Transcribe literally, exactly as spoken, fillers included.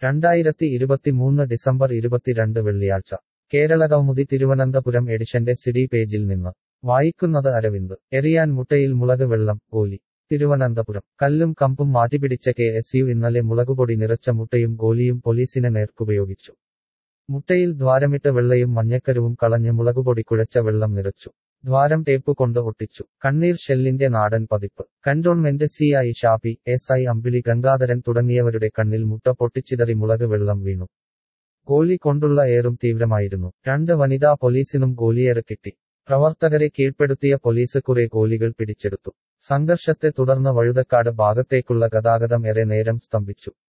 രണ്ടായിരത്തി ഇരുപത്തിമൂന്ന് ഡിസംബർ ഇരുപത്തിരണ്ട് വെള്ളിയാഴ്ച കേരളകൗമുദി തിരുവനന്തപുരം എഡിഷന്റെ സിഡി പേജിൽ നിന്ന് വായിക്കുന്നത് അരവിന്ദ് എറിയാൻ മുട്ടയിൽ മുളക് വെള്ളം ഗോലി തിരുവനന്തപുരം കല്ലും കമ്പും മാറ്റിപിടിച്ച കെ എസ് യു ഇന്നലെ മുളകുപൊടി നിറച്ച മുട്ടയും ഗോലിയും പോലീസിനെ നേർക്കുപയോഗിച്ചു മുട്ടയിൽ ദ്വാരമിട്ട് വെള്ളയും മഞ്ഞക്കരുവും കളഞ്ഞ് മുളകുപൊടി കുഴച്ച വെള്ളം നിറച്ചു ദ്വാരം ടേപ്പ് കൊണ്ട് ഒട്ടിച്ചു കണ്ണീർ ഷെല്ലിന്റെ നാടൻ പതിപ്പ് cantonment C I Shappi S I Ambili Gangadharan തുടങ്ങിയവരുടെ കണ്ണിൽ മുട്ട പൊട്ടിച്ചിതറി മുളക് വെള്ളം വീണു ഗോലി കൊണ്ടുള്ള ഏറും തീവ്രമായിരുന്നു രണ്ട് വനിതാ പോലീസിനും ഗോലിയേറ് കിട്ടി പ്രവർത്തകരെ കീഴ്പ്പെടുത്തിയ പോലീസ് കുറെ ഗോലികൾ പിടിച്ചെടുത്തു സംഘർഷത്തെ തുടർന്ന് വഴുതക്കാട് ഭാഗത്തേക്കുള്ള ഗതാഗതം ഏറെ നേരം സ്തംഭിച്ചു